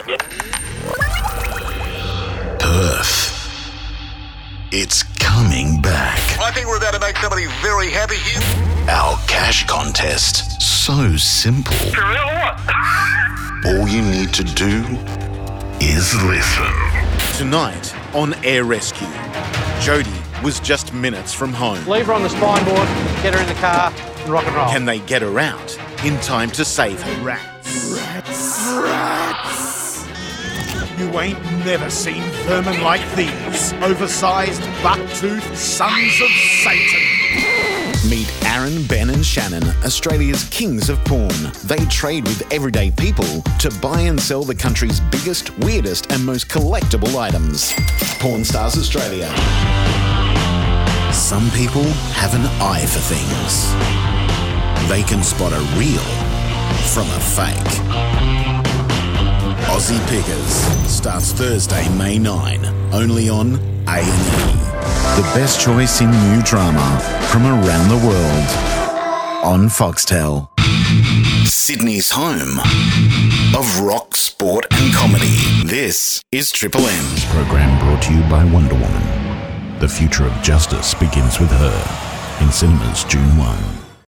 Perth. It's coming back. I think we're about to make somebody very happy here. Our cash contest. So simple. For real or what? All you need to do is listen. Tonight on Air Rescue, Jodie was just minutes from home. Leave her on the spine board, get her in the car and rock and roll. Can they get her out in time to save her? Rats. You ain't never seen vermin like these. Oversized, buck-toothed sons of Satan. Meet Aaron, Ben and Shannon, Australia's kings of porn. They trade with everyday people to buy and sell the country's biggest, weirdest and most collectible items. Porn Stars Australia. Some people have an eye for things. They can spot a real from a fake. Aussie Pickers starts Thursday, May 9, only on A&E. The best choice in new drama from around the world on Foxtel. Sydney's home of rock, sport and comedy. This is Triple M. This program brought to you by Wonder Woman. The future of justice begins with her. In cinemas June 1.